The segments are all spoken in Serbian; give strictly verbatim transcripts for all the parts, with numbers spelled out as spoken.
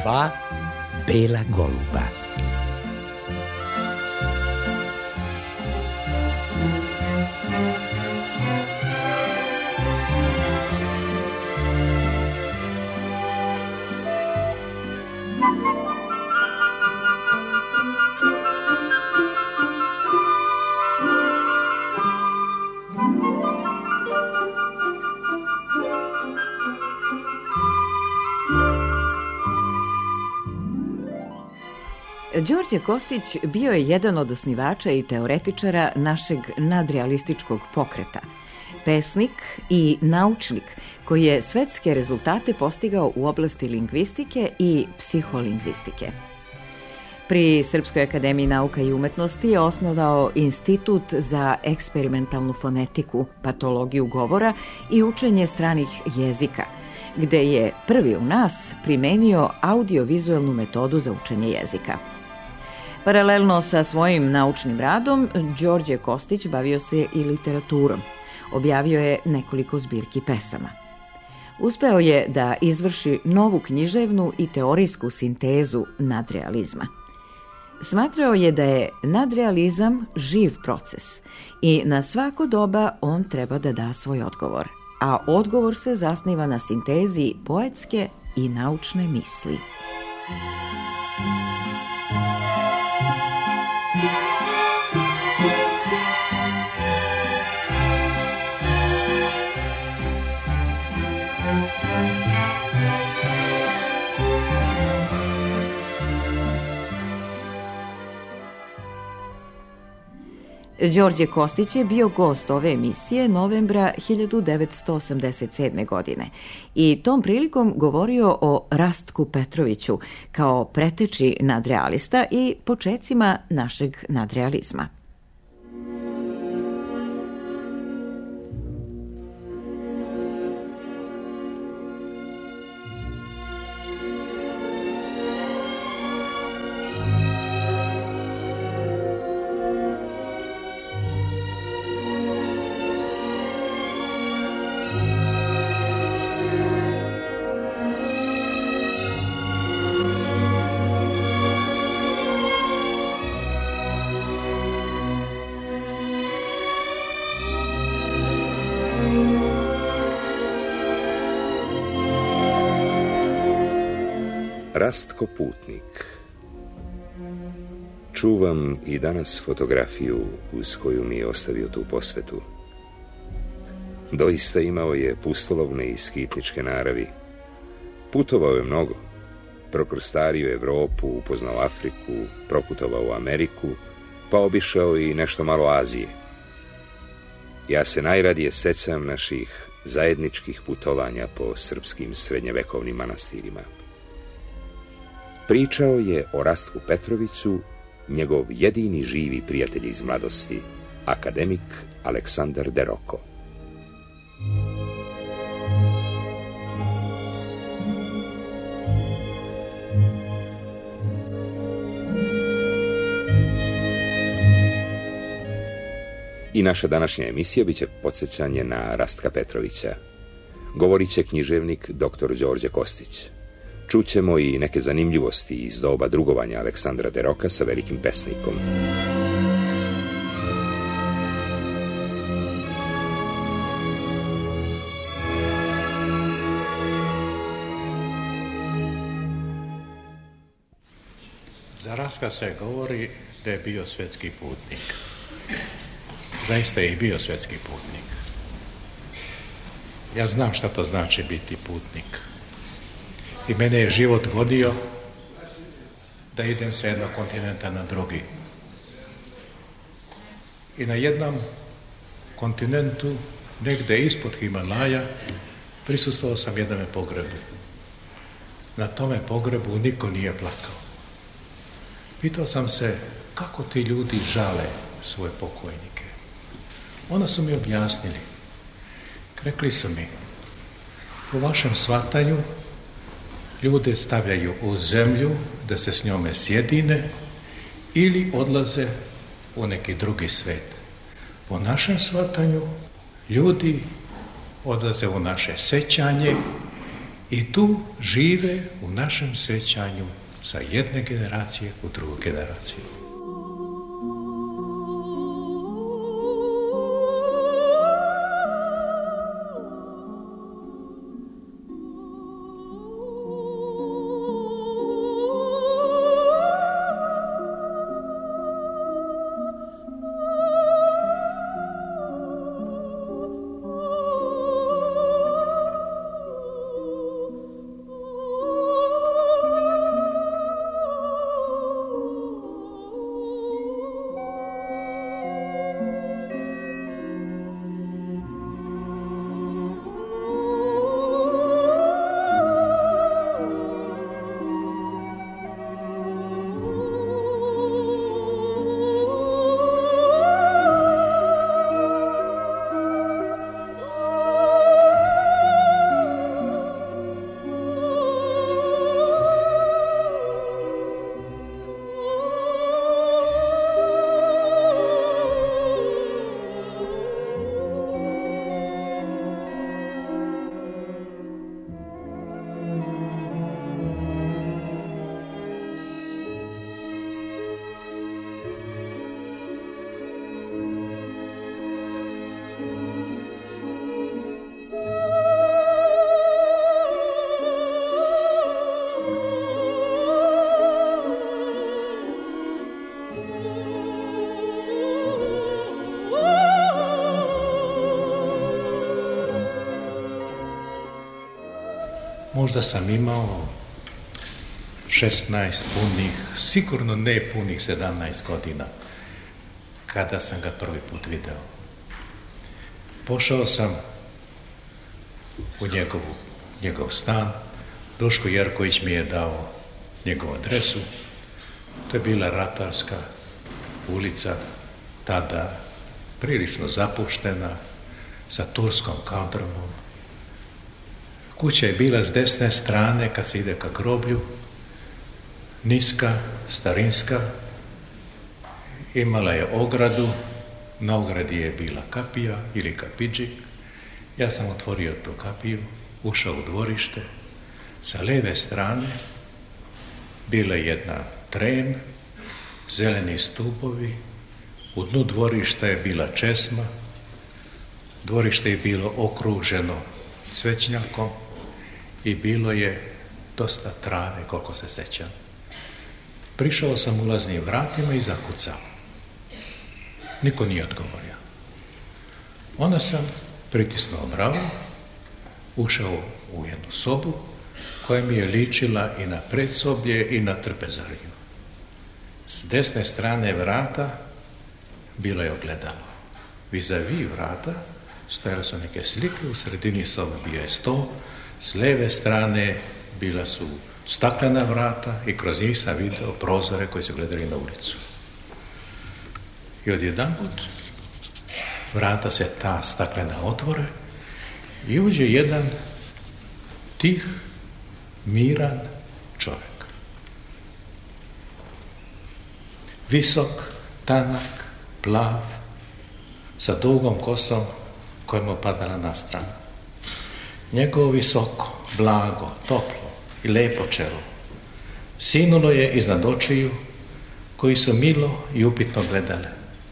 Dva bela goluba. Đorđe Kostić bio je jedan od osnivača i teoretičara našeg nadrealističkog pokreta. Pesnik i naučnik koji je svetske rezultate postigao u oblasti lingvistike i psiholingvistike. Pri Srpskoj akademiji nauka i umetnosti je osnovao Institut za eksperimentalnu fonetiku, patologiju govora i učenje stranih jezika, gde je prvi u nas primenio audiovizualnu metodu za učenje jezika. Paralelno sa svojim naučnim radom, Đorđe Kostić bavio se i literaturom. Objavio je nekoliko zbirki pesama. Uspeo je da izvrši novu književnu i teorijsku sintezu nadrealizma. Smatrao je da je nadrealizam živ proces i na svako doba on treba da da svoj odgovor, a odgovor se zasniva na sintezi poetske i naučne misli. Đorđe Kostić je bio gost ove emisije novembra hiljadu devetsto osamdeset sedme. godine i tom prilikom govorio o Rastku Petroviću kao preteči nadrealista i počecima našeg nadrealizma. Rastko Putnik. Čuvam i danas fotografiju uz koju mi je ostavio tu posvetu. Doista imao je pustolovne i skitničke naravi. Putovao je mnogo. Prokrstario Evropu, upoznao Afriku, proputovao u Ameriku, pa obišao i nešto malo Azije. Ja se najradije sećam naših zajedničkih putovanja po srpskim srednjevekovnim manastirima. Pričao je o Rastku Petroviću njegov jedini živi prijatelj iz mladosti, akademik Aleksandar Deroko. I naša današnja emisija biće podsjećanje na Rastka Petrovića. Govorit će književnik doktor Đorđe Kostić. Čućemo i neke zanimljivosti iz doba drugovanja Aleksandra Deroka sa velikim pesnikom. Za Rastka se govori da je bio svetski putnik. Zaista je i bio svetski putnik. Ja znam šta to znači biti putnik. I mene je život vodio da idem sa jednog kontinenta na drugi. I na jednom kontinentu, negde ispod Himalaja, prisustvovao sam jednome pogrebu. Na tome pogrebu niko nije plakao. Pitao sam se kako ti ljudi žale svoje pokojnike. Onda su mi objasnili. Rekli su mi, po vašem shvatanju, ljude stavljaju u zemlju da se s njome sjedine ili odlaze u neki drugi svet. Po našem shvatanju ljudi odlaze u naše sećanje i tu žive u našem sjećanju sa jedne generacije u drugu generaciju. Možda sam imao šesnaest punih, sigurno ne punih sedamnaest godina, kada sam ga prvi put video. Pošao sam u njegovu, njegov stan, Duško Jerković mi je dao njegovu adresu, to je bila Ratarska ulica, tada prilično zapuštena, sa turskom kaldrmom. Kuća je bila s desne strane kad se ide ka groblju, niska, starinska, imala je ogradu, na ogradi je bila kapija ili kapidži. Ja sam otvorio tu kapiju, ušao u dvorište, sa leve strane bila je jedna trem, zeleni stupovi, u dnu dvorišta je bila česma, dvorište je bilo okruženo cvećnjakom i bilo je dosta trave, koliko se sjećam. Prišao sam ulaznim vratima i zakucao. Niko nije odgovorio. Onda sam pritisnuo bravu, ušao u jednu sobu koja mi je ličila i na predsoblje i na trpezariju. S desne strane vrata bilo je ogledalo. Vis-a-vis vrata stojale su neke slike, u sredini sobe bio je sto, s lijeve strane bila su staklena vrata i kroz njih sam vidio prozore koji su gledali na ulicu. I odjedanput vrata se ta staklena otvore i uđe jedan tih, miran čovjek. Visok, tanak, plav, sa dugom kosom koja mu padala na stranu. Njegovo visoko, blago, toplo i lepo čelo sinulo je iznad očiju koji su milo i upitno gledale.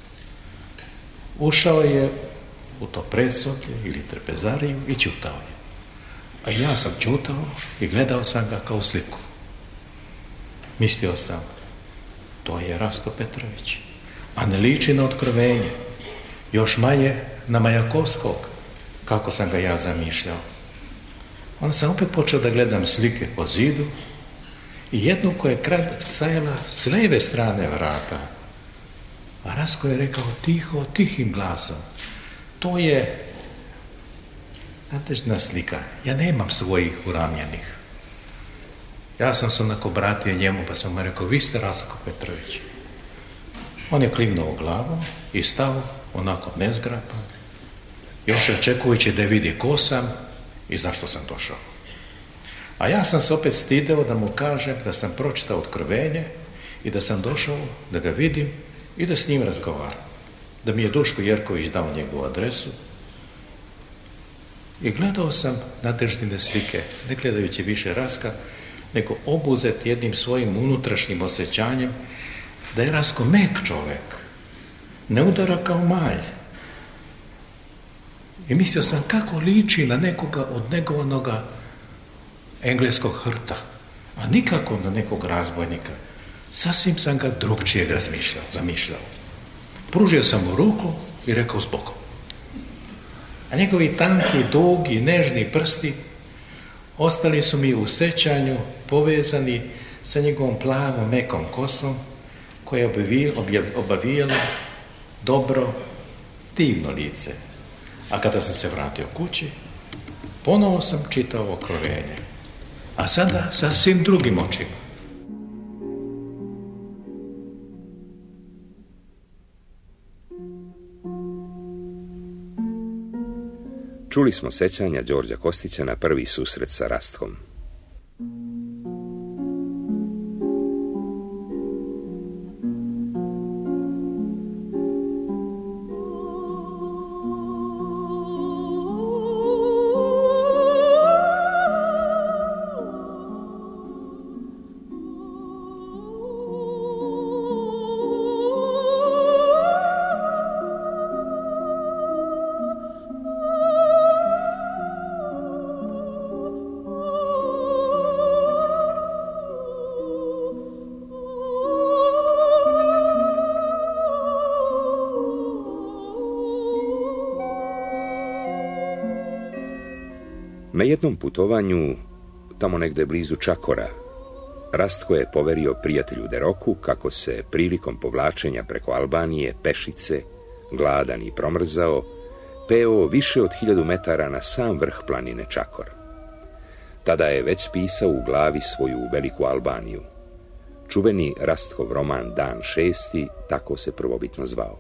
Ušao je u to predsoblje ili trpezariju i ćutao je. A ja sam ćutao i gledao sam ga kao sliku. Mislio sam, to je Rasko Petrović, a ne liči na Otkrovenje, još manje na Majakovskog, kako sam ga ja zamišljao. Onda sam opet počeo da gledam slike po zidu i jednu koja je krad stajala s lijeve strane vrata. A Rasko je rekao tiho, tihim glasom, to je natežna slika, ja nemam svojih uramljenih. Ja sam se onako obratio njemu pa sam mu rekao, vi ste Rasko Petrović. On je klimnuo glavom i stao onako nezgrapan, još očekujući da vidi ko sam i zašto sam došao. A ja sam se opet stideo da mu kažem da sam pročitao Otkrovenje i da sam došao da ga vidim i da s njim razgovaram. Da mi je Duško Jerković dao njegovu adresu. I gledao sam Nadeždine slike, ne gledajući više Raska, nego obuzet jednim svojim unutrašnjim osjećanjem da je Rasko mek čovek, ne udara kao malj. I mislio sam kako liči na nekoga od negovanoga engleskog hrta, a nikako na nekog razbojnika. Sasvim sam ga drugčijeg razmišljao, zamišljao. Pružio sam mu ruku i rekao s Bogom. A njegovi tanki, dugi, nežni prsti ostali su mi u sećanju povezani sa njegovom plavom, mekom kosom koja je obavijala dobro, divno lice. A kada sam se vratio kući, ponovo sam čitao Okrovenje, a sada sa svim drugim očima. Čuli smo sećanja Đorđa Kostića na prvi susret sa Rastkom. Na jednom putovanju, tamo negde blizu Čakora, Rastko je poverio prijatelju Deroku kako se prilikom povlačenja preko Albanije, pešice, gladan i promrzao, peo više od hiljadu metara na sam vrh planine Čakor. Tada je već pisao u glavi svoju veliku Albaniju. Čuveni Rastkov roman Dan šesti tako se prvobitno zvao.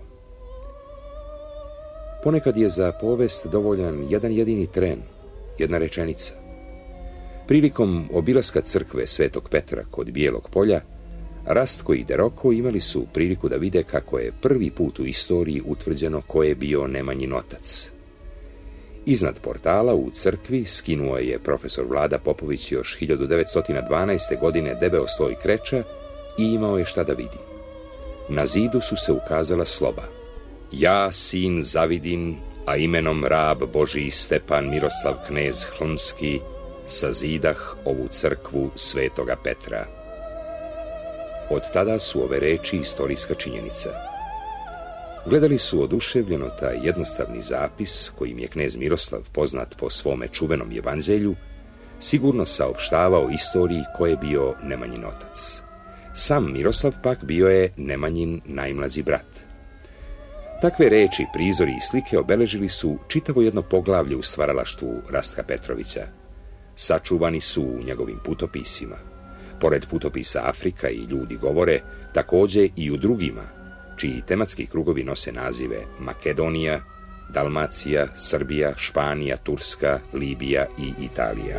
Ponekad je za povest dovoljan jedan jedini tren, jedna rečenica. Prilikom obilaska crkve Svetog Petra kod Bijelog polja, Rastko i Deroko imali su priliku da vide kako je prvi put u istoriji utvrđeno ko je bio Nemanjin otac. Iznad portala u crkvi skinuo je profesor Vlada Popović još hiljadu devetsto dvanaeste. godine debeo sloj kreča i imao je šta da vidi. Na zidu su se ukazala sloba: Ja, sin Zavidin, a imenom rab Božiji Stepan Miroslav knez Hlmski, sazidah ovu crkvu Svetoga Petra. Od tada su ove reči istorijska činjenica. Gledali su oduševljeno taj jednostavni zapis, kojim je knez Miroslav, poznat po svome čuvenom evanđelju, sigurno saopštavao istoriji ko je bio Nemanjin otac. Sam Miroslav pak bio je Nemanjin najmlađi brat. Takve reči, prizori i slike obeležili su čitavo jedno poglavlje u stvaralaštvu Rastka Petrovića. Sačuvani su u njegovim putopisima. Pored putopisa Afrika i ljudi govore, takođe i u drugima, čiji tematski krugovi nose nazive Makedonija, Dalmacija, Srbija, Španija, Turska, Libija i Italija.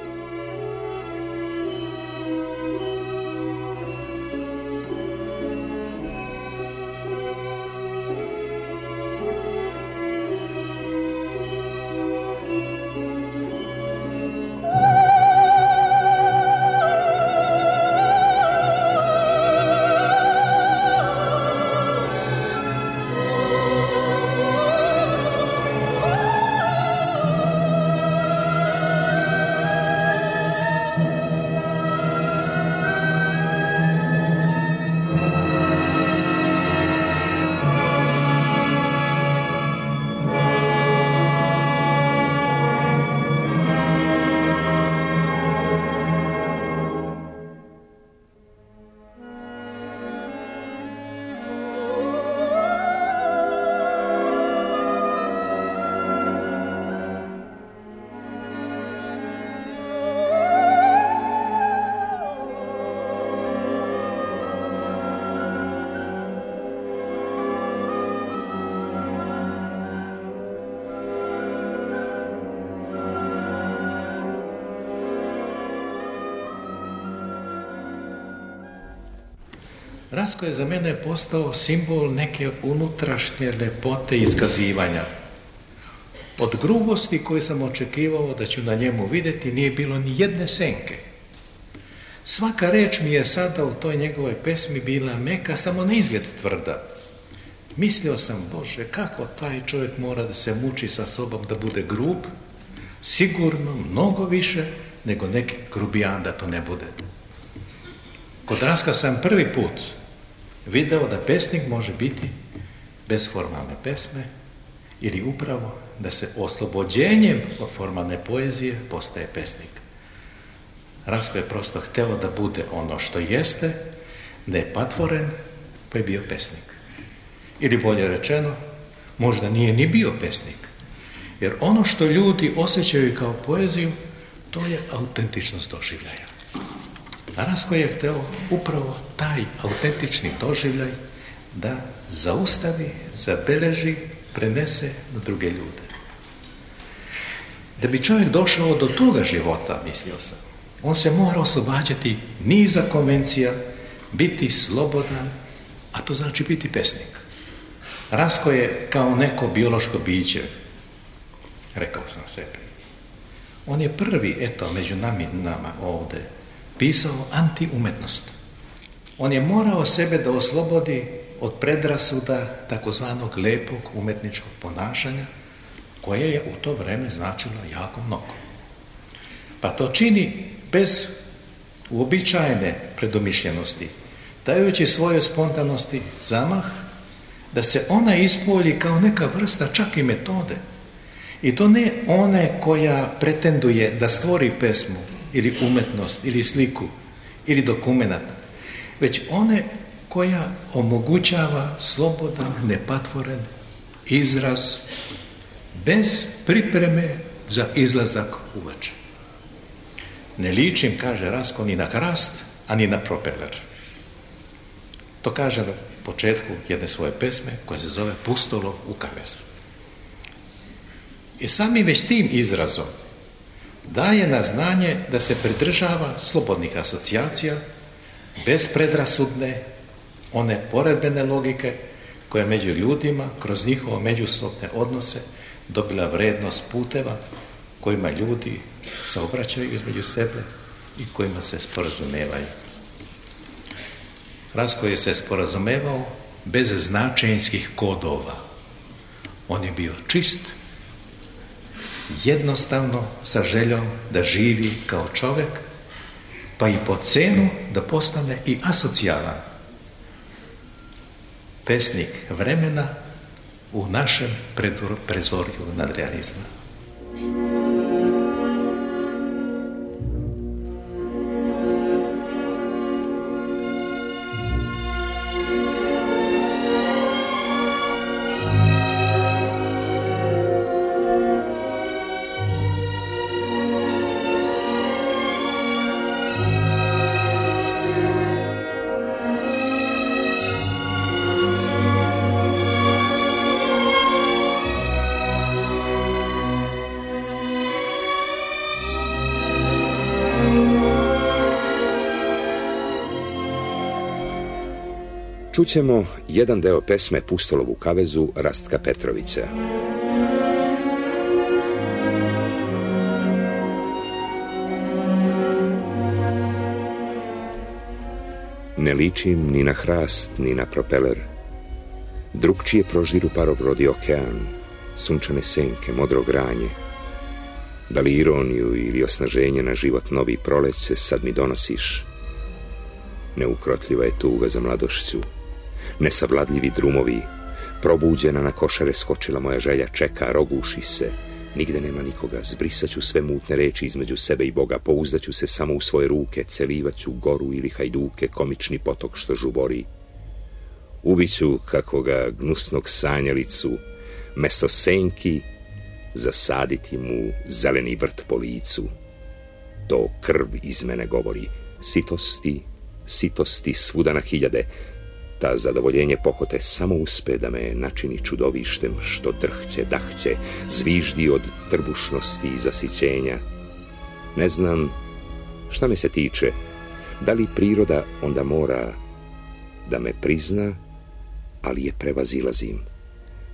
Rastko je za mene postao simbol neke unutrašnje lepote iskazivanja. Od grubosti koju sam očekivao da ću na njemu vidjeti nije bilo ni jedne senke. Svaka reč mi je sada u toj njegovoj pesmi bila meka, samo na izgled tvrda. Mislio sam, Bože, kako taj čovjek mora da se muči sa sobom da bude grub, sigurno mnogo više nego neki grubijan da to ne bude. Kod Raska sam prvi put video da pesnik može biti bez formalne pesme ili upravo da se oslobođenjem od formalne poezije postaje pesnik. Rasko je prosto hteo da bude ono što jeste, da je patvoren, pa je bio pesnik. Ili bolje rečeno, možda nije ni bio pesnik. Jer ono što ljudi osjećaju kao poeziju, to je autentičnost doživljaja. A Rasko je hteo upravo taj autentični doživljaj da zaustavi, zabeleži, prenese na druge ljude. Da bi čovjek došao do toga života, mislio sam, on se mora oslobađati niza konvencija, biti slobodan, a to znači biti pesnik. Rasko je kao neko biološko biće, rekao sam sebi. On je prvi, eto, među nami, nama ovdje, pisao anti-umetnost. On je morao sebe da oslobodi od predrasuda takozvanog lepog umetničkog ponašanja, koje je u to vreme značilo jako mnogo. Pa to čini bez uobičajene predomišljenosti, dajući svojoj spontanosti zamah, da se ona ispolji kao neka vrsta čak i metode. I to ne one koja pretenduje da stvori pesmu ili umetnost ili sliku ili dokumenat, već one koja omogućava slobodan, nepatvoren izraz bez pripreme za izlazak uveče. Ne ličim, kaže Rasko, ni na hrast, a ni na propeler. To kaže na početku jedne svoje pesme koja se zove Pustolov u kavezu. I sami već tim izrazom daje na znanje da se pridržava slobodnih asocijacija, bez predrasudne, one poredbene logike koja među ljudima kroz njihovo međusobne odnose dobila vrednost puteva kojima ljudi se obraćaju između sebe i kojima se sporazumevaju. Rasko je se sporazumevao bez značenjskih kodova. On je bio čist, jednostavno sa željom da živi kao čovjek, pa i po cenu da postane i asocijalan pesnik vremena u našem prezorju nadrealizma. Čućemo jedan deo pesme Pustolov u kavezu Rastka Petrovića. Ne ličim ni na hrast, ni na propeler. Drugčije proždiru parobrodi okean, sunčane senke, modro granje. Da li ironiju ili osnaženje na život novi proleće sad mi donosiš? Neukrotljiva je tuga za mladošću, nesavladljivi drumovi, probuđena na košare skočila moja želja, čeka, roguši se, nigde nema nikoga, zbrisaću sve mutne reči između sebe i Boga, pouzdaću se samo u svoje ruke, celivaću goru ili hajduke, komični potok što žubori. Ubiću kakvoga gnusnog sanjalicu, mesto senki, zasaditi mu zeleni vrt po licu. To krv iz mene govori, sitosti, sitosti svuda na hiljade, ta zadovoljenje pohote samo uspe da me načini čudovištem što drhće, dahće, zviždi od trbušnosti i zasićenja. Ne znam šta me se tiče, da li priroda onda mora da me prizna, ali je prevazilazim.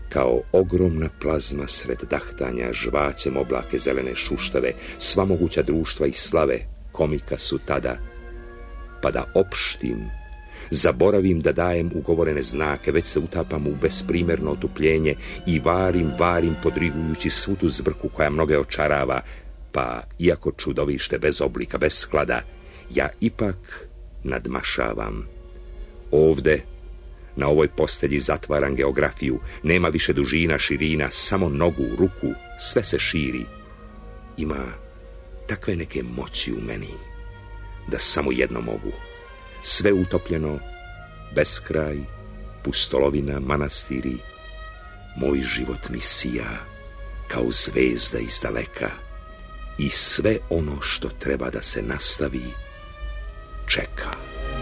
Kao ogromna plazma sred dahtanja žvaćem oblake zelene šuštave, sva moguća društva i slave komika su tada. Pa da opštim, zaboravim da dajem ugovorene znake, već se utapam u besprimerno otupljenje i varim, varim podrigujući svu tu zbrku koja mnoge očarava, pa iako čudovište bez oblika, bez sklada, ja ipak nadmašavam. Ovde, na ovoj postelji zatvaram geografiju, nema više dužina, širina, samo nogu, ruku, sve se širi. Ima takve neke moći u meni, da samo jedno mogu. Sve utopljeno, beskraj, pustolovina, manastiri. Moj život mi sija kao zvezda iz daleka i sve ono što treba da se nastavi čeka.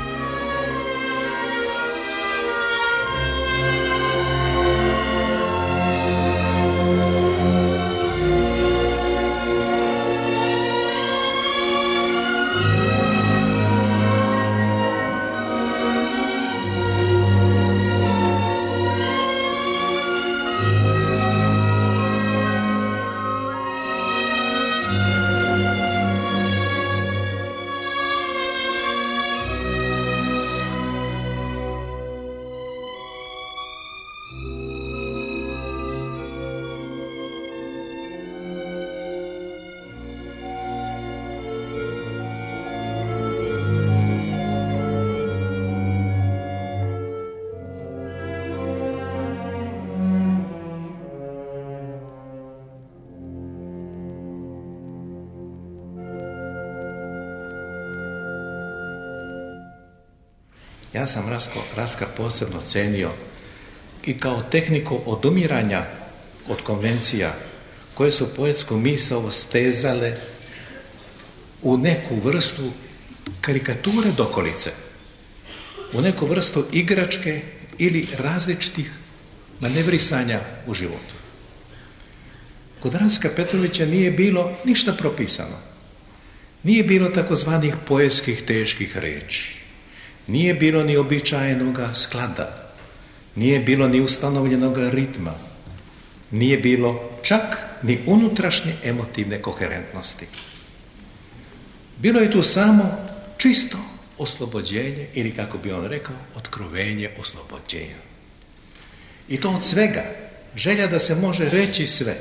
Ja sam Rasko, Raska posebno cenio i kao tehniku odumiranja od konvencija koje su poetsku misao stezale u neku vrstu karikature dokolice, u neku vrstu igračke ili različitih manevrisanja u životu. Kod Raska Petrovića nije bilo ništa propisano. Nije bilo takozvanih poetskih teških reči. Nije bilo ni običajenoga sklada. Nije bilo ni ustanovljenog ritma. Nije bilo čak ni unutrašnje emotivne koherentnosti. Bilo je tu samo čisto oslobođenje, ili kako bi on rekao, otkrovenje oslobođenja. I to od svega. Želja da se može reći sve.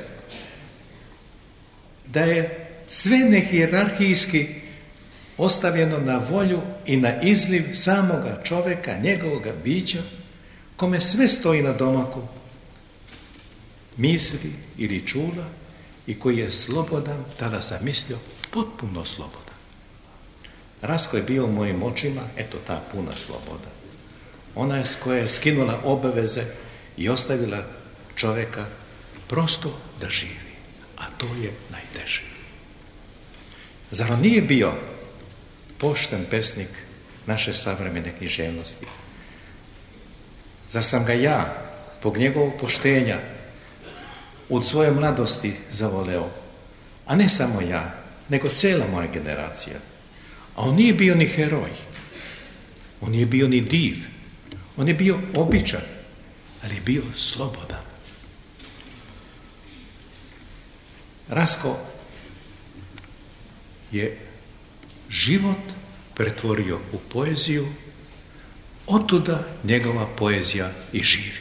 Da je sve nehijerarhijski ostavljeno na volju i na izliv samoga čovjeka, njegovoga bića, kome sve stoji na domaku misli ili čula i koji je slobodan, tada sam mislio, potpuno slobodan. Rasko je bio u mojim očima, eto ta puna sloboda. Ona je koja je skinula obaveze i ostavila čovjeka prosto da živi, a to je najteže. Zar on nije bio pošten pesnik naše savremene književnosti? Zar sam ga ja, zbog njegovog poštenja, u svojoj mladosti zavoleo, a ne samo ja, nego cijela moja generacija? A on nije bio ni heroj, on nije bio ni div, on je bio običan, ali je bio slobodan. Rasko je život pretvorio u poeziju, otuda njegova poezija i živi.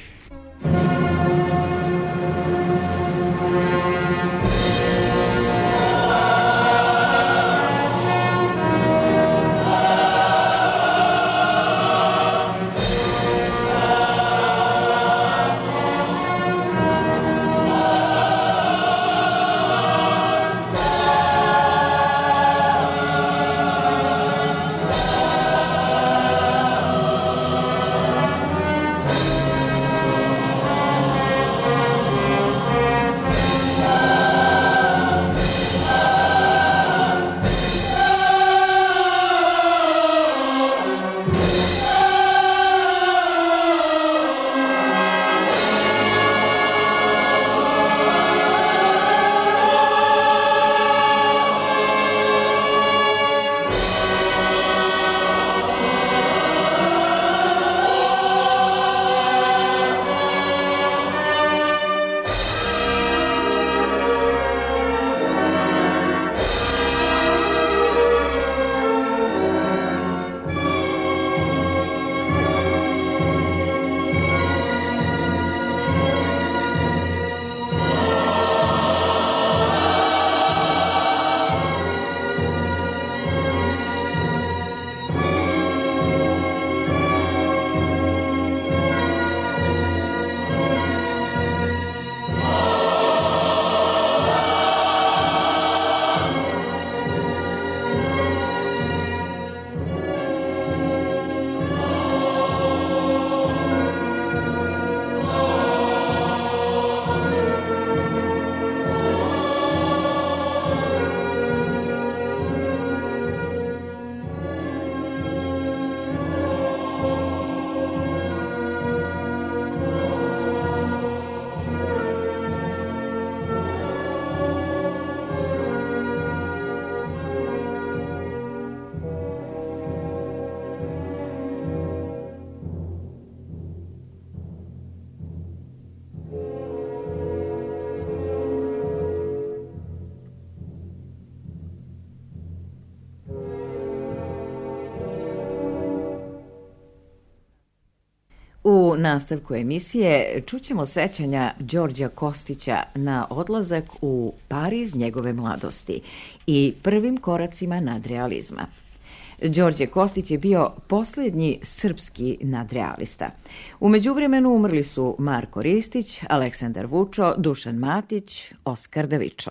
U nastavku emisije čućemo sećanja Đorđa Kostića na odlazak u Pariz njegove mladosti i prvim koracima nadrealizma. Đorđe Kostić je bio posljednji srpski nadrealista. U međuvremenu umrli su Marko Ristić, Aleksandar Vučo, Dušan Matić, Oskar Davičo.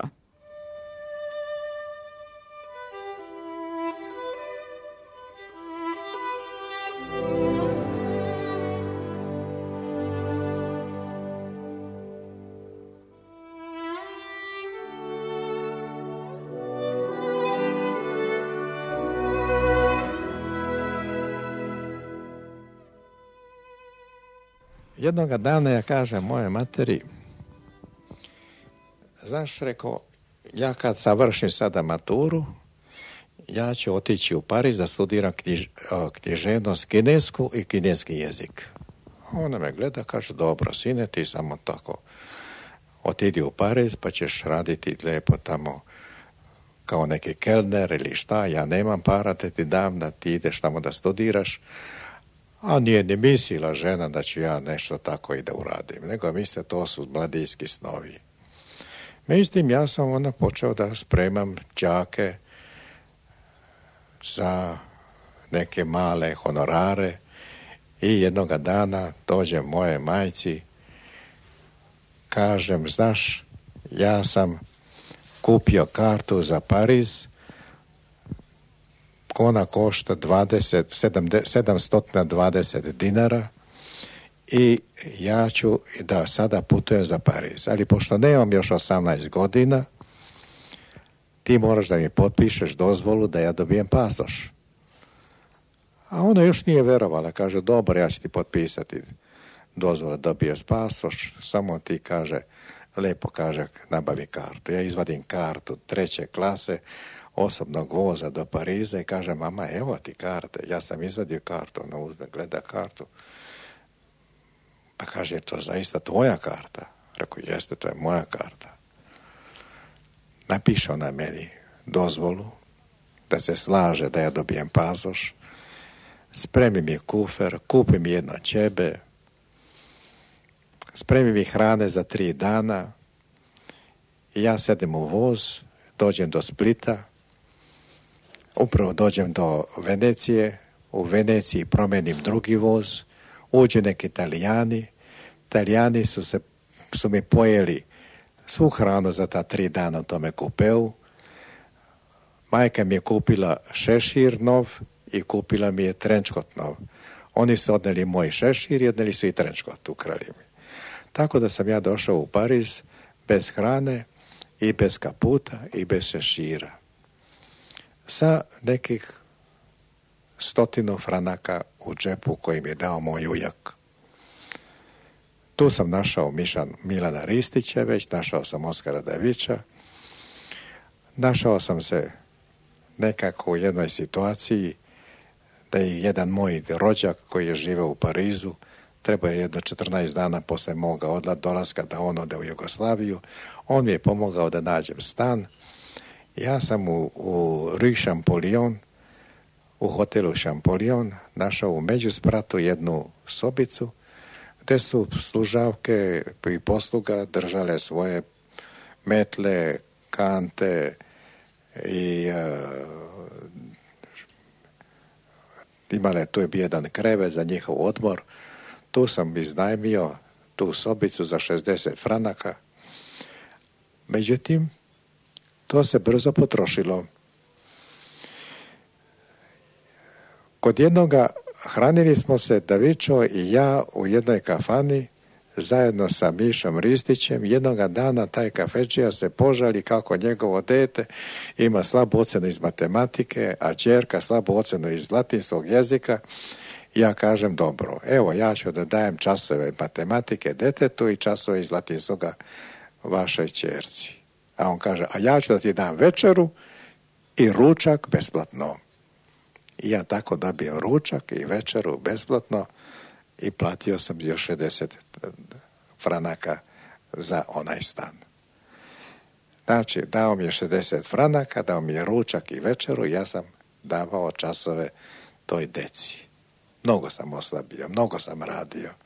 Jednoga dana ja kažem moje materi, znaš, rekao, ja kad savršim sada maturu, ja ću otići u Pariz da studiram knjiž, književnost kinesku i kineski jezik. Ona me gleda, kaže, dobro sine, ti samo tako otidi u Pariz pa ćeš raditi lijepo tamo kao neki kelner ili šta, ja nemam para te ti dam da ti ideš tamo da studiraš. A nije ni mislila žena da ću ja nešto tako i da uradim, nego misle to su mladijski snovi. Međutim, ja sam onda počeo da spremam đake za neke male honorare i jednoga dana dođem moje majci, kažem, znaš, ja sam kupio kartu za Pariz, ona košta dvadeset, sedamsto dvadeset dinara i ja ću da sada putujem za Pariz. Ali pošto nemam još osamnaest godina, ti moraš da mi potpišeš dozvolu da ja dobijem pasoš. A ona još nije verovala, kaže, dobro, ja ću ti potpisati dozvolu da dobiješ pasoš, samo ti, kaže, lepo, kaže, nabavi kartu. Ja izvadim kartu treće klase, osobnog voza do Pariza i kaže, mama, evo ti karte. Ja sam izvadio kartu, ona uzme, gleda kartu. Pa kaže, je to zaista tvoja karta? Rekao, jeste, to je moja karta. Napiše ona meni dozvolu da se slaže da ja dobijem pasoš, spremi mi kufer, kupi mi jedno ćebe, spremi mi hrane za tri dana i ja sedem u voz, dođem do Splita, upravo dođem do Venecije, u Veneciji promenim drugi voz, uđu neki Italijani, Italijani su, se, su mi pojeli svu hranu za ta tri dana u tome kupeu, majka mi je kupila šešir nov i kupila mi je trenčkot nov. Oni su odneli moj šešir i odneli su i trenčkot, ukrali mi. Tako da sam ja došao u Pariz bez hrane i bez kaputa i bez šešira. Sa nekih stotinu franaka u džepu koji mi je dao moj ujak. Tu sam našao Mišan, Milana Ristića, već našao sam Oskara Daviča. Našao sam se nekako u jednoj situaciji da je jedan moj rođak koji je živeo u Parizu, treba je jedno četrnaest dana posle moga odlat dolaska da on ode u Jugoslaviju. On mi je pomogao da nađem stan. Ja sam u, u Rue Champollion, u hotelu Champollion, našao u međuspratu jednu sobicu gde su služavke i posluga držale svoje metle, kante i uh, imale tu je bio jedan krevet za njihov odmor. Tu sam iznajmio tu sobicu za šezdeset franaka. Međutim, to se brzo potrošilo. Kod jednoga hranili smo se Davičo i ja u jednoj kafani zajedno sa Mišom Ristićem. Jednoga dana taj kafedžija se požali kako njegovo dete ima slabu ocenu iz matematike, a ćerka slabu ocenu iz latinskog jezika. Ja kažem, dobro, evo ja ću da dajem časove matematike detetu i časove iz latinskoga vašoj ćerci. A on kaže, a ja ću da ti dam večeru i ručak besplatno. I ja tako dobijem ručak i večeru besplatno i platio sam još šezdeset franaka za onaj stan. Znači, dao mi je šezdeset franaka, dao mi je ručak i večeru, ja sam davao časove toj deci. Mnogo sam oslabio, mnogo sam radio.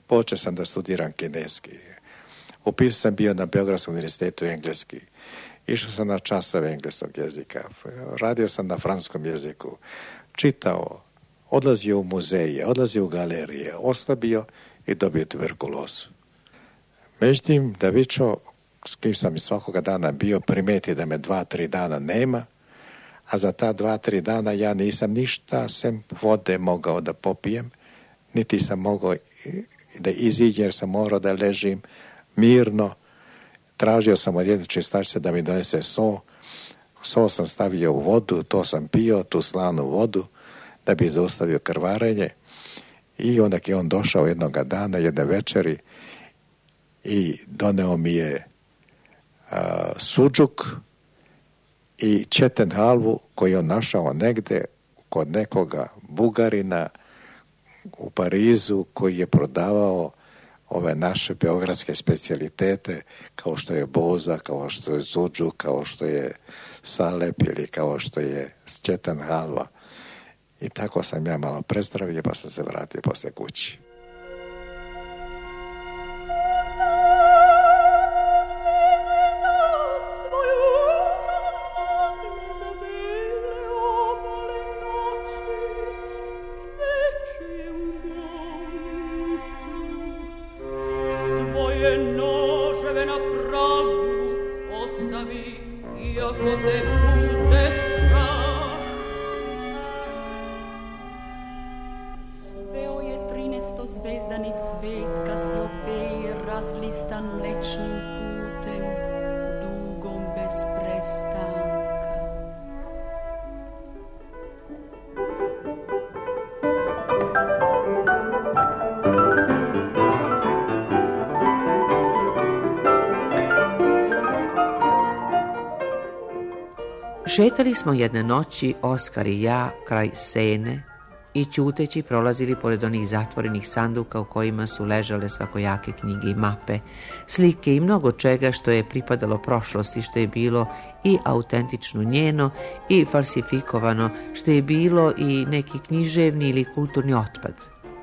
počeo sam da studiram kineski. Upisao sam bio na Beogradskom univerzitetu engleski. Išao sam na časove engleskog jezika. Radio sam na franskom jeziku. Čitao. Odlazio u muzeje, odlazio u galerije. Oslabio i dobio tuberkulozu. Međutim, da vičo, s kim sam i svakoga dana bio, primeti da me dva, tri dana nema, a za ta dva, tri dana ja nisam ništa sem vode mogao da popijem, niti sam mogao da iziđem jer sam morao da ležim mirno. Tražio sam od jedne čistačice da mi donese so. So sam stavio u vodu, to sam pio, tu slanu vodu, da bi zaustavio krvarenje. I onda je on došao jednoga dana, jedne večeri, i doneo mi je a, suđuk i četen halvu koju on našao negde kod nekoga Bugarina u Parizu koji je prodavao ove naše beogradske specijalitete kao što je boza, kao što je suđuk, kao što je salep ili kao što je četen halva. I tako sam ja malo prezdravio pa sam se vratio posle kući. Šetali smo jedne noći, Oskar i ja, kraj Sene i ćuteći prolazili pored onih zatvorenih sanduka u kojima su ležale svakojake knjige i mape, slike i mnogo čega što je pripadalo prošlosti, što je bilo i autentično njeno i falsifikovano, što je bilo i neki književni ili kulturni otpad.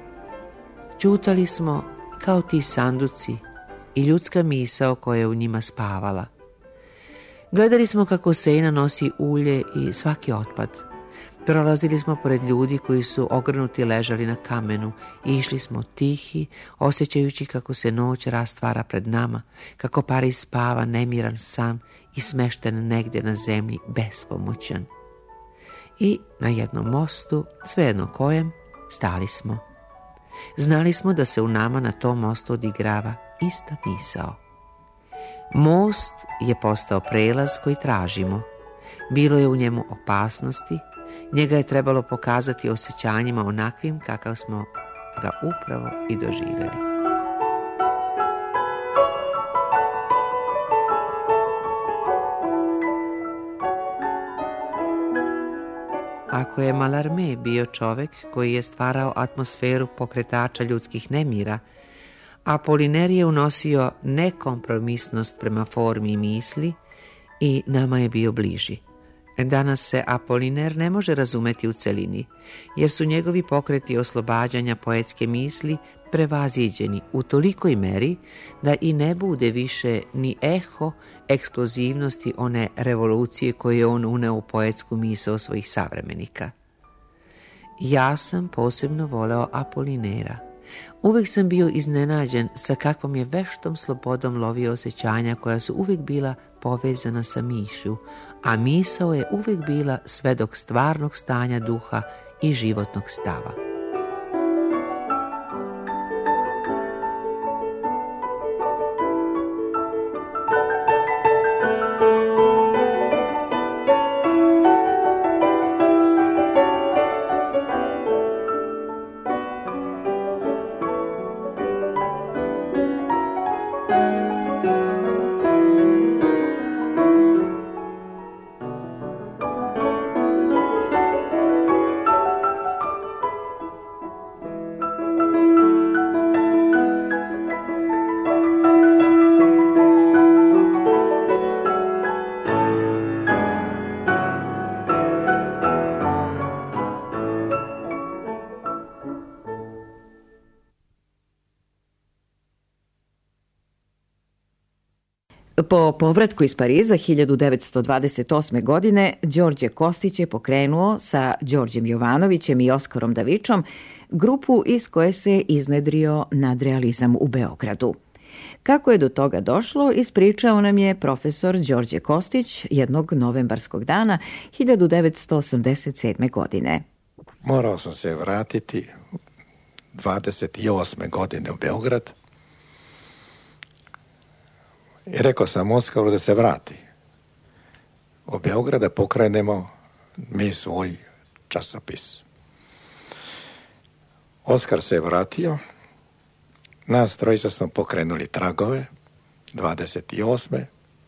Ćutali smo kao ti sanduci i ljudska misao koja je u njima spavala. Gledali smo kako Sena nosi ulje i svaki otpad. Prolazili smo pored ljudi koji su ogrnuti ležali na kamenu i išli smo tihi, osjećajući kako se noć rastvara pred nama, kako Pariz spava nemiran san i smešten negdje na zemlji bespomoćan. I na jednom mostu, svejedno kojem, stali smo. Znali smo da se u nama na tom mostu odigrava ista misao. Most je postao prelaz koji tražimo. Bilo je u njemu opasnosti, njega je trebalo pokazati osjećanjima onakvim kakav smo ga upravo i doživjeli. Ako je Mallarmé bio čovjek koji je stvarao atmosferu pokretača ljudskih nemira, Apollinaire je unosio nekompromisnost prema formi i misli i nama je bio bliži. Danas se Apollinaire ne može razumeti u celini, jer su njegovi pokreti oslobađanja poetske misli prevaziđeni u tolikoj meri da i ne bude više ni eho eksplozivnosti one revolucije koju je on uneo u poetsku misao svojih savremenika. Ja sam posebno voleo Apollinaira. Uvijek sam bio iznenađen sa kakvom je veštom slobodom lovio osjećanja koja su uvijek bila povezana sa mišlju, a misao je uvijek bila svedok stvarnog stanja duha i životnog stava. Po povratku iz Pariza hiljadu devetsto dvadeset osme. godine Đorđe Kostić je pokrenuo sa Đorđem Jovanovićem i Oskarom Davičom grupu iz koje se iznedrio nadrealizam u Beogradu. Kako je do toga došlo, ispričao nam je profesor Đorđe Kostić jednog novembarskog dana hiljadu devetsto osamdeset sedme. godine. Morao sam se vratiti dvadeset osme. godine u Beograd i rekao sam Oskaru da se vrati u Beograd, da pokrenemo mi svoj časopis. Oskar se je vratio, nas trojica smo pokrenuli Tragove dvadeset osme.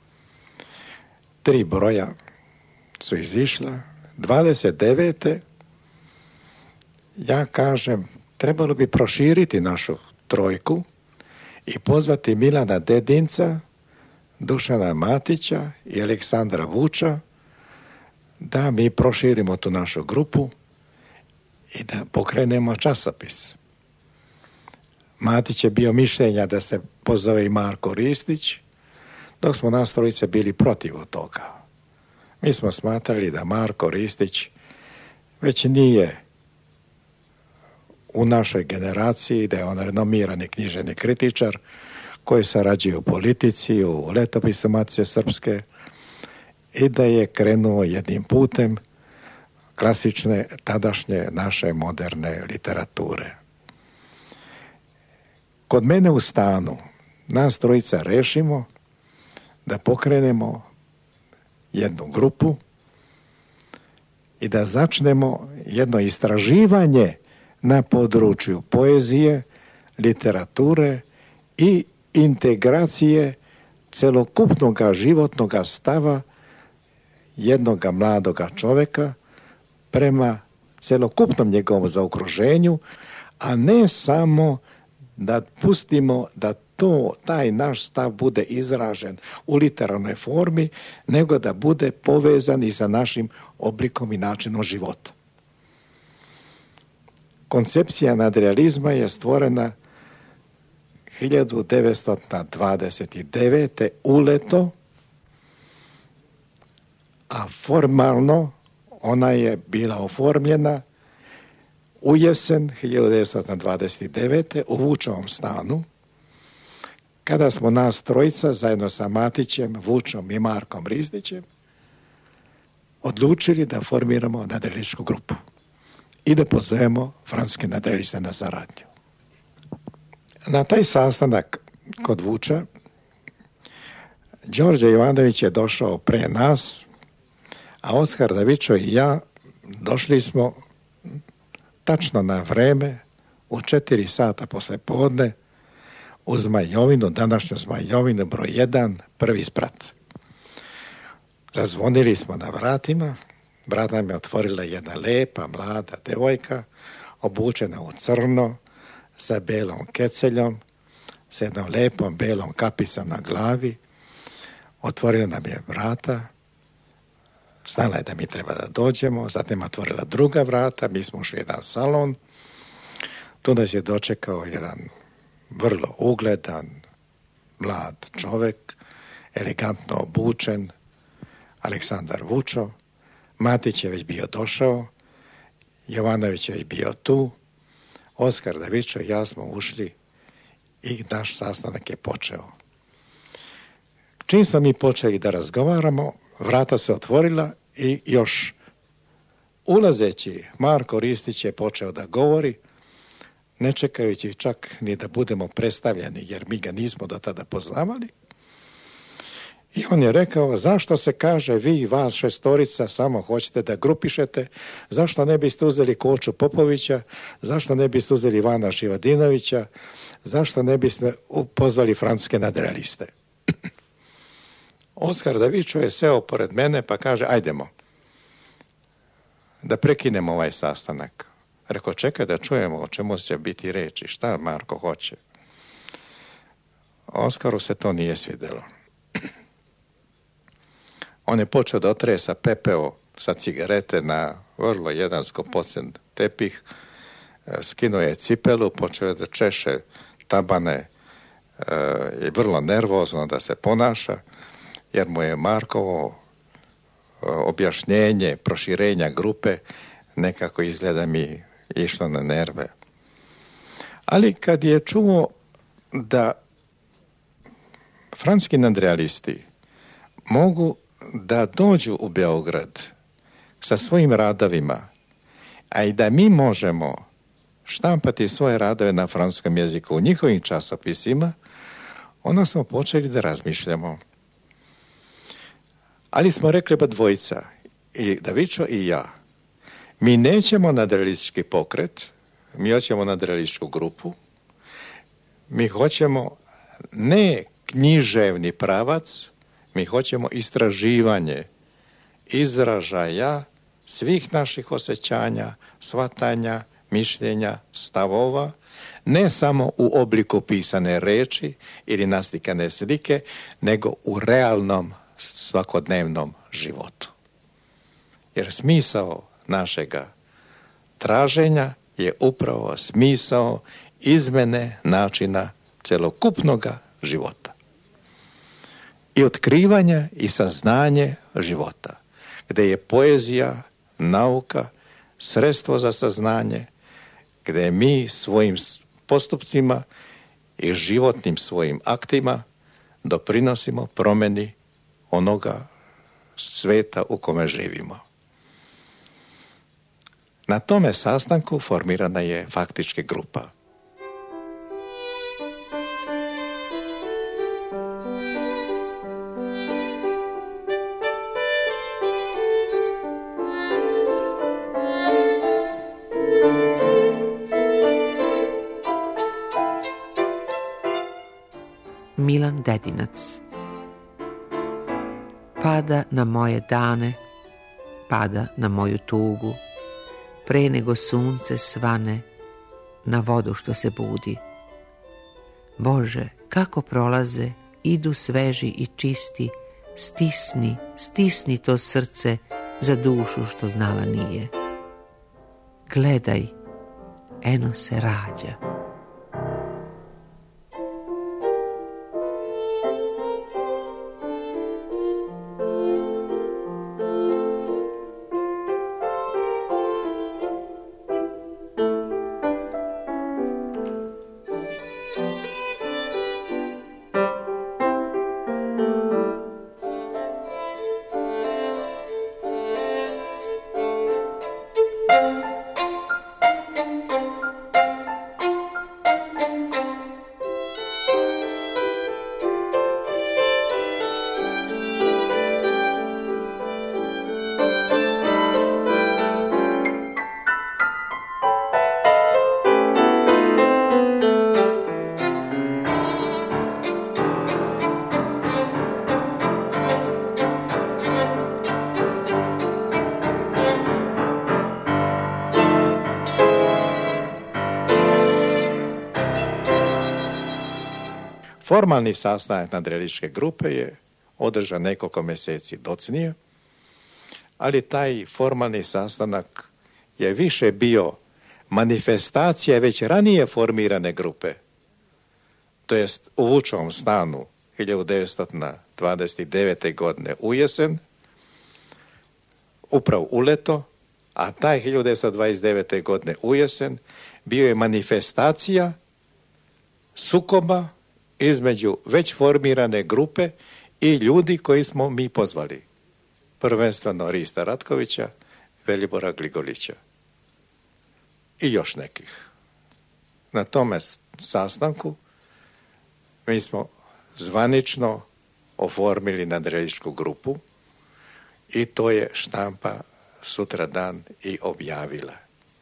Tri broja su izišla. dvadeset devete. ja kažem, trebalo bi proširiti našu trojku i pozvati Milana Dedinca, Dušana Matića i Aleksandra Vuča da mi proširimo tu našu grupu i da pokrenemo časopis. Matić je bio mišljenja da se pozove i Marko Ristić, dok smo nas trojice bili protiv toga. Mi smo smatrali da Marko Ristić već nije u našoj generaciji, da je on renomirani književni kritičar koji sarađuje u politici, u letopisu Matice Srpske i da je krenuo jednim putem klasične tadašnje naše moderne literature. Kod mene u stanu nas trojica rešimo da pokrenemo jednu grupu i da začnemo jedno istraživanje na području poezije, literature i integracije celokupnog životnog stava jednog mladoga čoveka prema celokupnom njegovom zaokruženju, a ne samo da pustimo da to, taj naš stav bude izražen u literarnoj formi, nego da bude povezan i sa našim oblikom i načinom života. Koncepcija nadrealizma je stvorena hiljadu devetsto dvadeset devete. uleto, a formalno ona je bila oformljena u jesen hiljadu devetsto dvadeset devete. u Vučovom stanu, kada smo nas trojica zajedno sa Matićem, Vučom i Markom Rizdićem odlučili da formiramo nadrealističku grupu i da pozovemo francuske nadrealiste na saradnju. Na taj sastanak kod Vuča Đorđe Jovanović je došao pre nas, a Oskar Davičo i ja došli smo tačno na vreme u četiri sata posle podne u Zmajovinu, današnju Zmajovinu, broj jedan, prvi sprat. Zazvonili smo na vratima, vrat nam je otvorila jedna lepa, mlada devojka, obučena u crno, sa belom keceljom, sa jednom lepom belom kapicom na glavi. Otvorila nam je vrata, znala je da mi treba da dođemo, zatim otvorila druga vrata, mi smo ušli u jedan salon, tu nas je dočekao jedan vrlo ugledan, mlad čovek, elegantno obučen, Aleksandar Vučo. Matić je već bio došao, Jovanović je već bio tu, Oskar Davičo i ja smo ušli i naš sastanak je počeo. Čim smo mi počeli da razgovaramo, vrata se otvorila i još ulazeći Marko Ristić je počeo da govori, ne čekajući čak ni da budemo predstavljeni, jer mi ga nismo do tada poznavali. I on je rekao, zašto se kaže vi, vas šestorica, samo hoćete da grupišete, zašto ne biste uzeli Koču Popovića, zašto ne biste uzeli Ivana Šivadinovića, zašto ne biste pozvali francuske nadrealiste. Oskar Davičo je seo pored mene pa kaže, ajdemo da prekinemo ovaj sastanak. Rekao, čekaj da čujemo o čemu će biti reči, šta Marko hoće. Oskaru se to nije svidelo. On je počeo da otresa pepeo sa cigarete na vrlo jedan skopocen tepih, skinuo je cipelu, počeo da češe tabane je vrlo nervozno da se ponaša, jer mu je Markovo objašnjenje proširenja grupe nekako izgleda mi išlo na nerve. Ali kad je čuo da francuski nadrealisti mogu da dođu u Beograd sa svojim radovima, a i da mi možemo štampati svoje radove na francuskom jeziku u njihovim časopisima, onda smo počeli da razmišljamo. Ali smo rekli ba dvojica, i Davičo i ja, mi nećemo nadrealistički pokret, mi hoćemo nadrealističku grupu, mi hoćemo ne književni pravac, mi hoćemo istraživanje izražaja svih naših osjećanja, shvatanja, mišljenja, stavova, ne samo u obliku pisane reči ili naslikane slike, nego u realnom svakodnevnom životu. Jer smisao našega traženja je upravo smisao izmene načina celokupnog života. I otkrivanje i saznanje života, gdje je poezija, nauka, sredstvo za saznanje, gdje mi svojim postupcima i životnim svojim aktima doprinosimo promjeni onoga sveta u kome živimo. Na tome sastanku formirana je faktički grupa. Milan Dedinac. Pada na moje dane, pada na moju tugu, pre nego sunce svane, na vodu što se budi. Bože, kako prolaze, idu sveži i čisti, stisni, stisni to srce za dušu što znala nije. Gledaj, eno se rađa. Formalni sastanak nadrealističke grupe je održan nekoliko mjeseci docnije, ali taj formalni sastanak je više bio manifestacija već ranije formirane grupe. To jest u Vučovom stanu hiljadu devetsto dvadeset devete. godine u jesen, upravo u leto, a taj hiljadu devetsto dvadeset devete. godine u jesen bio je manifestacija sukoba između već formirane grupe i ljudi koji smo mi pozvali. Prvenstveno Rista Ratkovića, Velibora Gligolića i još nekih. Na tome sastanku mi smo zvanično oformili nadrealističku grupu i to je štampa sutradan i objavila.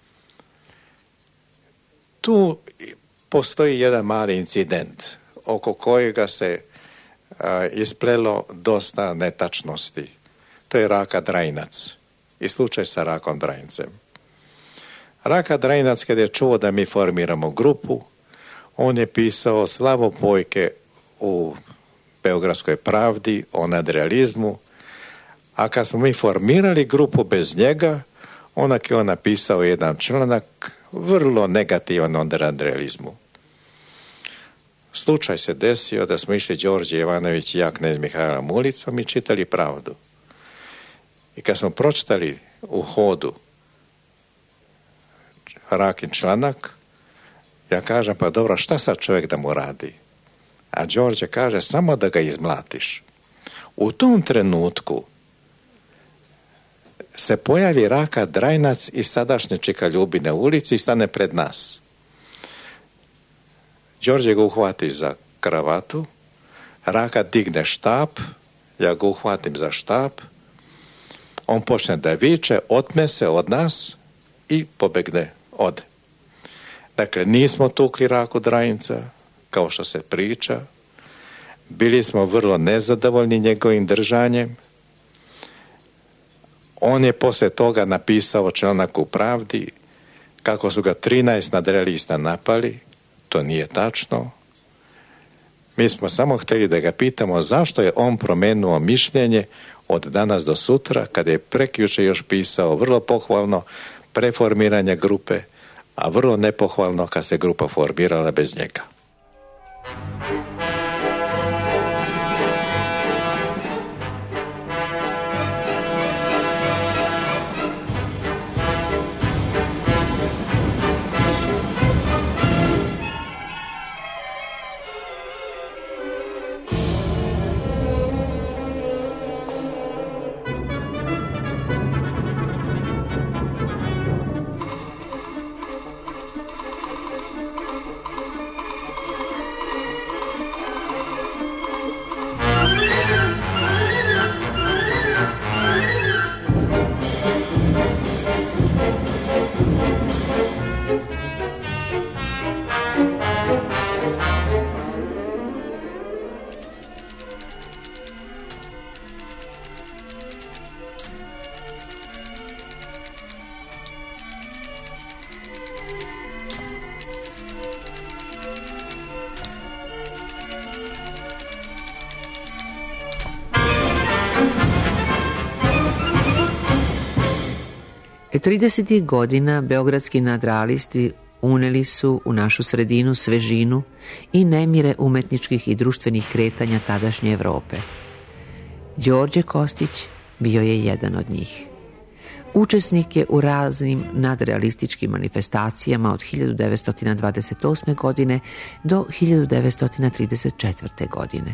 Tu postoji jedan mali incident oko kojega se a, isplelo dosta netačnosti. To je Raka Drajinac i slučaj sa Rakom Drajincem. Raka Drajinac, kada je čuo da mi formiramo grupu, on je pisao slavopojke u Beogradskoj pravdi o nadrealizmu, a kad smo mi formirali grupu bez njega, onak je on napisao jedan članak vrlo negativan o nadrealizmu. slučaj se desio da smo išli Đorđe Jovanović i ja, knez Mihajlovom ulicom i čitali Pravdu. I kad smo pročitali u hodu Rakin članak, ja kažem, pa dobro, šta sad čovjek da mu radi? A Đorđe kaže, samo da ga izmlatiš. U tom trenutku se pojavi Raka Drajnac iz sadašnje Čika Ljubine ulici i stane pred nas. Đorđe ga uhvati za kravatu, Raka digne štap, ja ga uhvatim za štap, on počne da viče, otme se od nas i pobegne, ode. Dakle, nismo tukli Raku Drajnca, kao što se priča, bili smo vrlo nezadovoljni njegovim držanjem. On je poslije toga napisao članak u Pravdi kako su ga trinaest nadrealista napali. To nije tačno. Mi smo samo htjeli da ga pitamo zašto je on promenuo mišljenje od danas do sutra, kada je prekjuče još pisao vrlo pohvalno preformiranje grupe, a vrlo nepohvalno kad se grupa formirala bez njega. tridesetih godina beogradski nadrealisti uneli su u našu sredinu svežinu i nemire umetničkih i društvenih kretanja tadašnje Evrope. Đorđe Kostić bio je jedan od njih. Učesnik je u raznim nadrealističkim manifestacijama od hiljadu devetsto dvadeset osme. godine do hiljadu devetsto trideset četvrte. godine.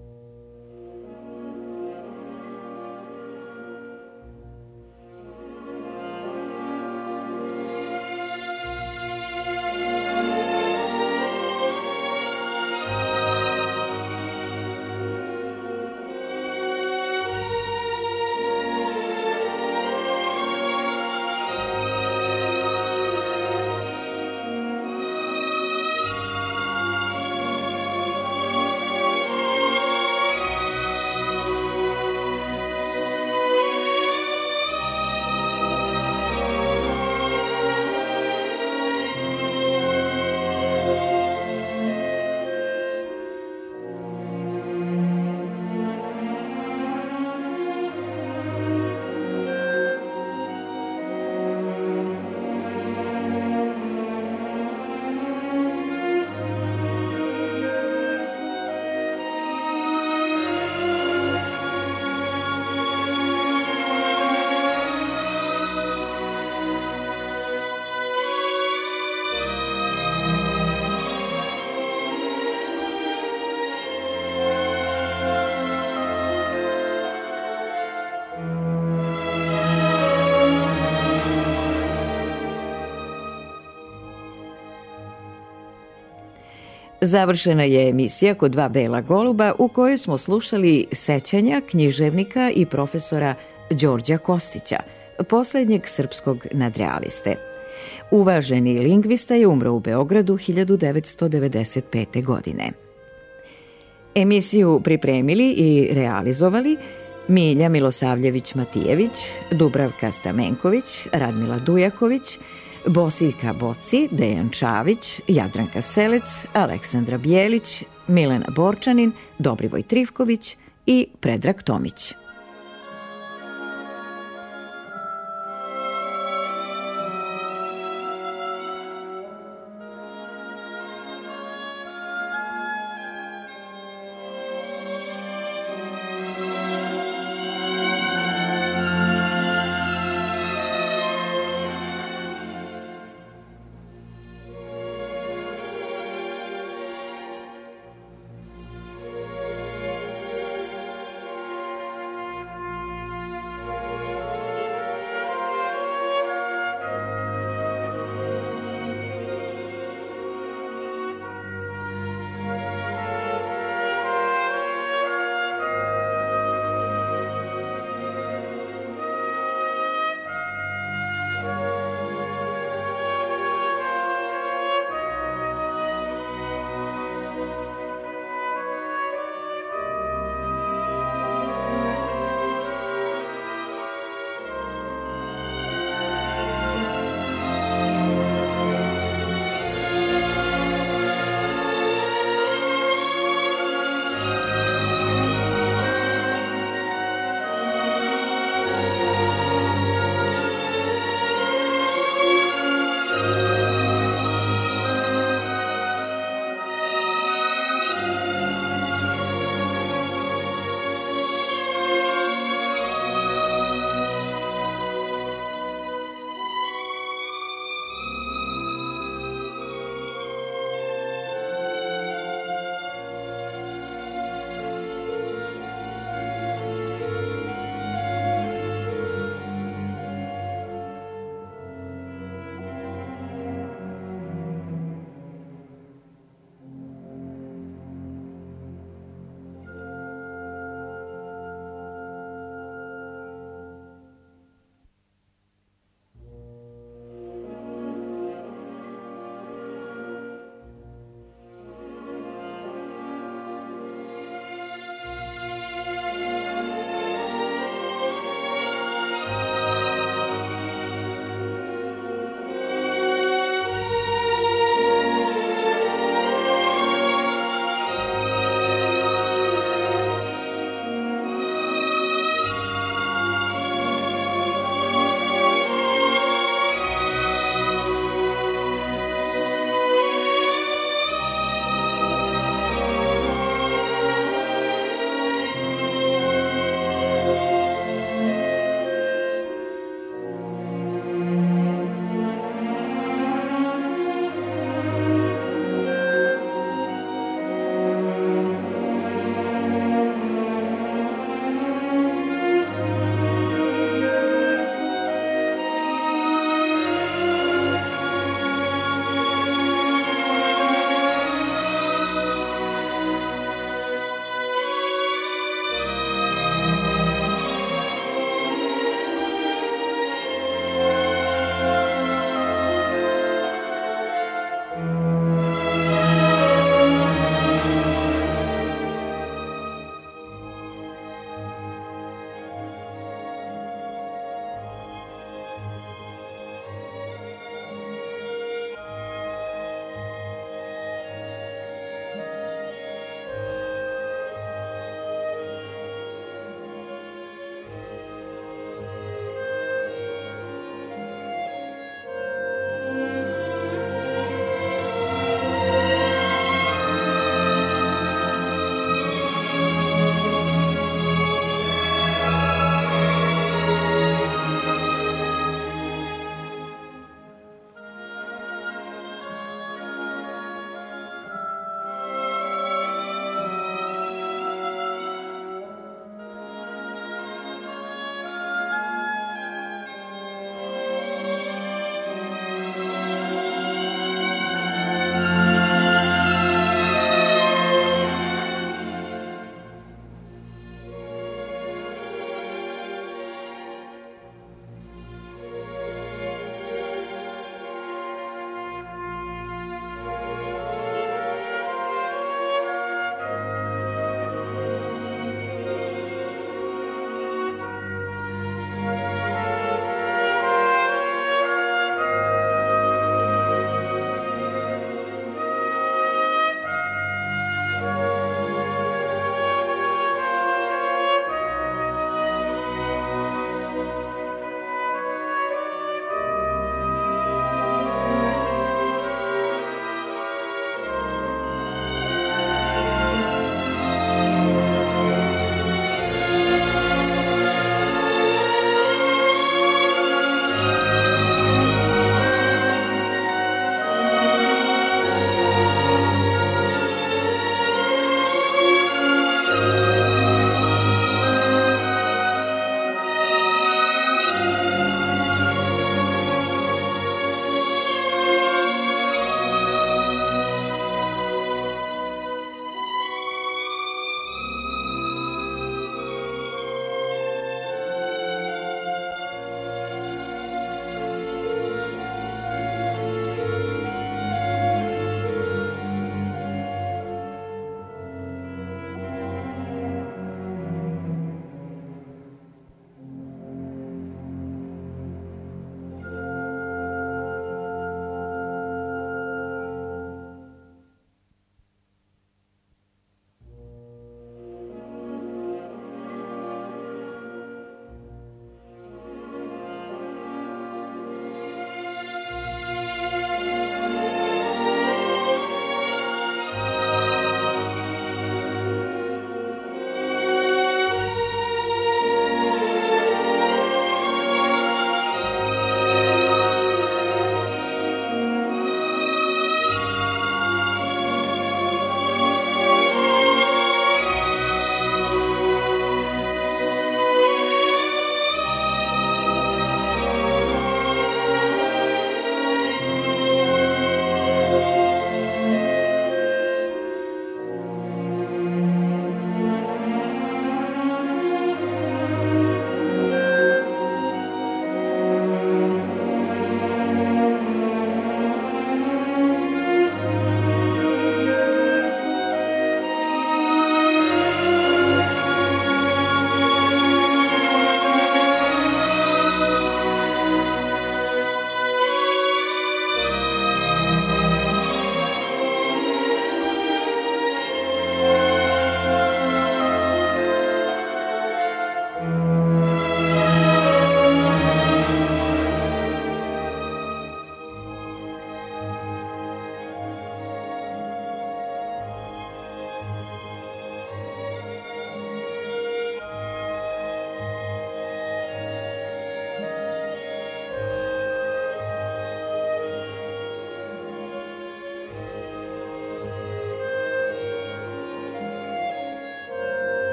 Završena je emisija Kod dva bela goluba u kojoj smo slušali sećanja književnika i profesora Đorđa Kostića, poslednjeg srpskog nadrealiste. Uvaženi lingvista je umro u Beogradu hiljadu devetsto devedeset pete. godine. Emisiju pripremili i realizovali Milja Milosavljević-Matijević, Dubravka Stamenković, Radmila Dujaković, Bosiljka Boci, Dejan Čavić, Jadranka Selec, Aleksandra Bijelić, Milena Borčanin, Dobrivoj Trivković i Predrag Tomić.